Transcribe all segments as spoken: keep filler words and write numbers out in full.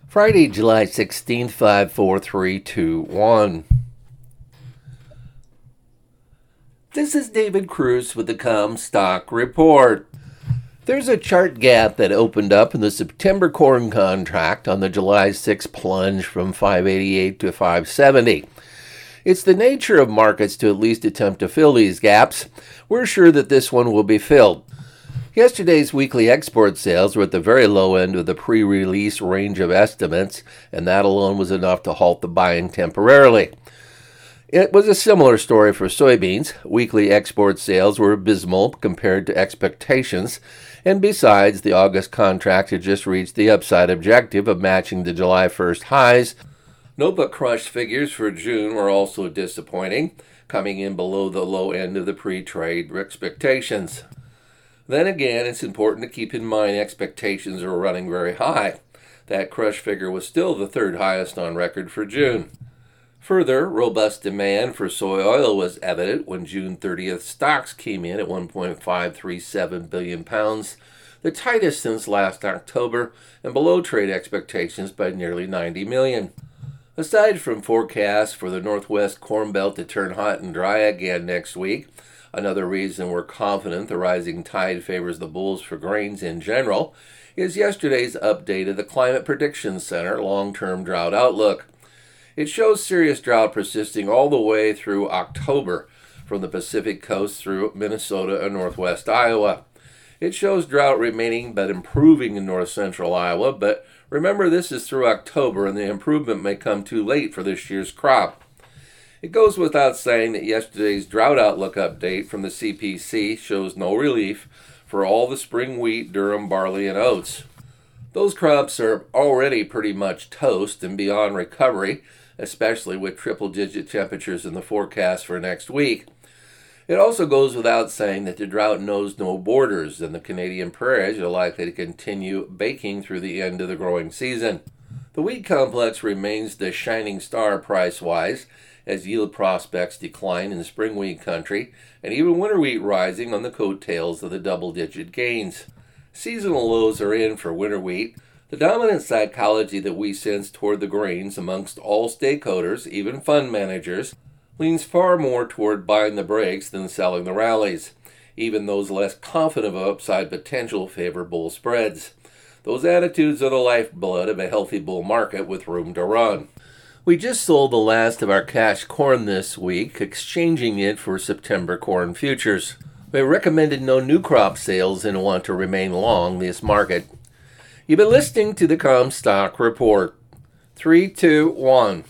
Friday, July sixteenth, five, four, three, two, one. This is David Cruz with the Comstock Report. There's a chart gap that opened up in the September corn contract on the July sixth plunge from five eighty-eight to five seventy. It's the nature of markets to at least attempt to fill these gaps. We're sure that this one will be filled. Yesterday's weekly export sales were at the very low end of the pre-release range of estimates, and that alone was enough to halt the buying temporarily. It was a similar story for soybeans. Weekly export sales were abysmal compared to expectations, and besides, the August contract had just reached the upside objective of matching the July first highs. Note but crush figures for June were also disappointing, coming in below the low end of the pre-trade expectations. Then again, it's important to keep in mind expectations are running very high. That crush figure was still the third highest on record for June. Further, robust demand for soy oil was evident when June thirtieth stocks came in at one point five three seven billion pounds, the tightest since last October, and below trade expectations by nearly ninety million. Aside from forecasts for the Northwest Corn Belt to turn hot and dry again next week, another reason we're confident the rising tide favors the bulls for grains in general, is yesterday's update of the Climate Prediction Center long-term drought outlook. It shows serious drought persisting all the way through October, from the Pacific coast through Minnesota and northwest Iowa. It shows drought remaining but improving in north-central Iowa, but remember this is through October and the improvement may come too late for this year's crop. It goes without saying that yesterday's drought outlook update from the C P C shows no relief for all the spring wheat, durum, barley, and oats. Those crops are already pretty much toast and beyond recovery, especially with triple-digit temperatures in the forecast for next week. It also goes without saying that the drought knows no borders, and the Canadian prairies are likely to continue baking through the end of the growing season. The wheat complex remains the shining star price-wise, as yield prospects decline in spring wheat country, and even winter wheat rising on the coattails of the double-digit gains. Seasonal lows are in for winter wheat. The dominant psychology that we sense toward the grains amongst all stakeholders, even fund managers, leans far more toward buying the breaks than selling the rallies. Even those less confident of upside potential favor bull spreads. Those attitudes are the lifeblood of a healthy bull market with room to run. We just sold the last of our cash corn this week, exchanging it for September corn futures. We recommended no new crop sales and want to remain long this market. You've been listening to the Comstock Report. Three, two, one.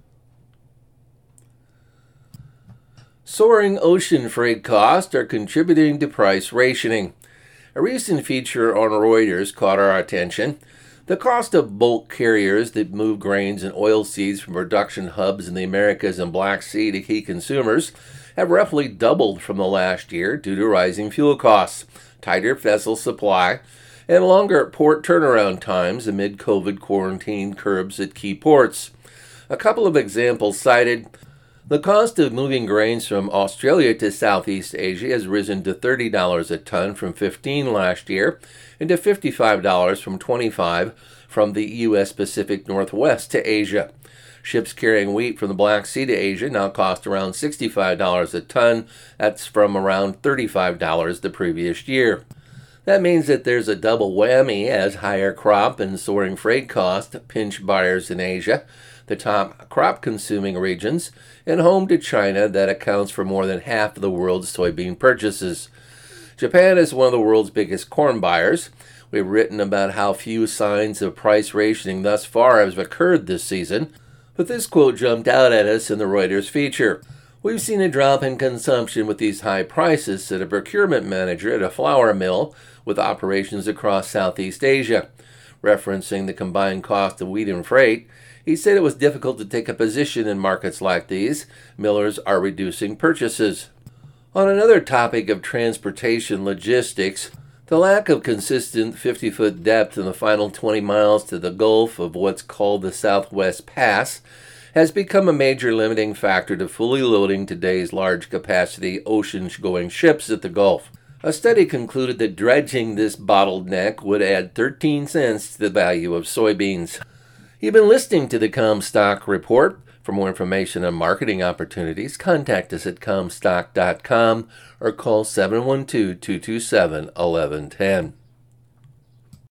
Soaring ocean freight costs are contributing to price rationing. A recent feature on Reuters caught our attention. The cost of bulk carriers that move grains and oilseeds from production hubs in the Americas and Black Sea to key consumers have roughly doubled from the last year due to rising fuel costs, tighter vessel supply, and longer port turnaround times amid COVID quarantine curbs at key ports. A couple of examples cited. The cost of moving grains from Australia to Southeast Asia has risen to thirty dollars a ton from fifteen dollars last year and to fifty-five dollars from twenty-five dollars from the U S Pacific Northwest to Asia. Ships carrying wheat from the Black Sea to Asia now cost around sixty-five dollars a ton. That's from around thirty-five dollars the previous year. That means that there's a double whammy as higher crop and soaring freight costs pinch buyers in Asia, the top crop-consuming regions, and home to China that accounts for more than half of the world's soybean purchases. Japan is one of the world's biggest corn buyers. We've written about how few signs of price rationing thus far have occurred this season, but this quote jumped out at us in the Reuters feature. We've seen a drop in consumption with these high prices, said a procurement manager at a flour mill with operations across Southeast Asia. Referencing the combined cost of wheat and freight, he said it was difficult to take a position in markets like these. Millers are reducing purchases. On another topic of transportation logistics, the lack of consistent fifty-foot depth in the final twenty miles to the Gulf of what's called the Southwest Pass has become a major limiting factor to fully loading today's large-capacity ocean-going ships at the Gulf. A study concluded that dredging this bottleneck would add thirteen cents to the value of soybeans. You've been listening to the Comstock Report. For more information on marketing opportunities, contact us at comstock dot com or call seven one two, two two seven, one one one zero.